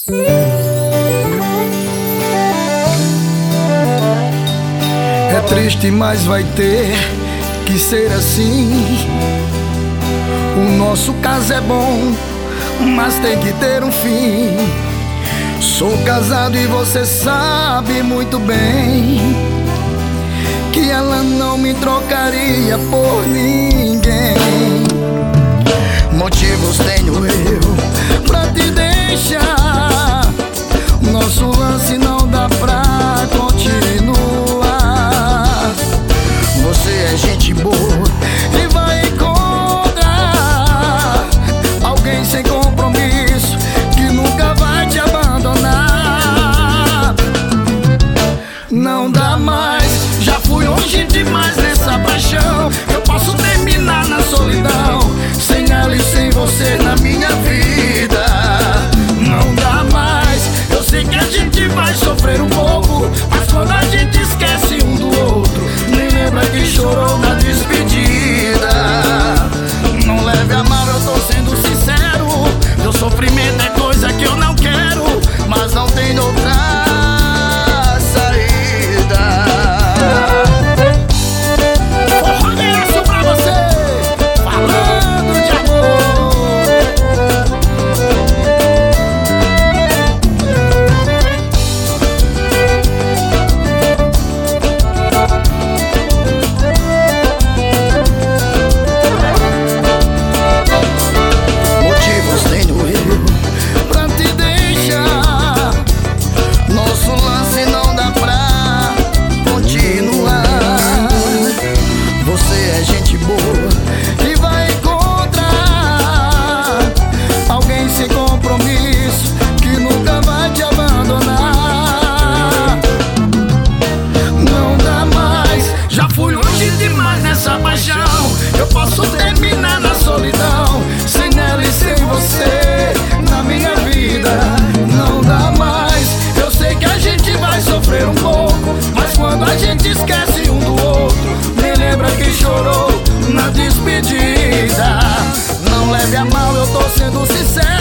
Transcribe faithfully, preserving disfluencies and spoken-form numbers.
É triste, mas vai ter que ser assim. O nosso caso é bom, mas tem que ter um fim. Sou casado e você sabe muito bem que ela não me trocaria por ninguém. Motivos tenho eu pra te deixar. Nosso lance não dá pra continuar. Você é gente boa e vai encontrar alguém sem compromisso que nunca vai te abandonar. Não dá mais, já fui longe demais nessa paixão. Eu posso terminar na solidão, sem ela e sem você na minha vida. Não dá mais, eu sei que a gente vai sofrer um pouco, mas quando a gente esquece um do outro, nem lembra que chorou na despedida. Não leve a mal, eu tô sendo sincero. Teu sofrimento é coisa que eu não quero, mas não tem outra saída. Forroneiraço pra você, falando de amor. Motivos tenho eu pra te deixar. Nosso lance não dá pra continuar. Você é gente boa e vai encontrar alguém sem compromisso que nunca vai te abandonar. Não dá mais, já fui longe demais nessa paixão. Eu posso terminar na solidão, sem ela e sem você na minha vida. Não dá mais, eu sei que a gente vai sofrer um pouco, mas quando a gente esquece um do outro, nem lembra que chorou na despedida. Não leve a mal, eu tô sendo sincero.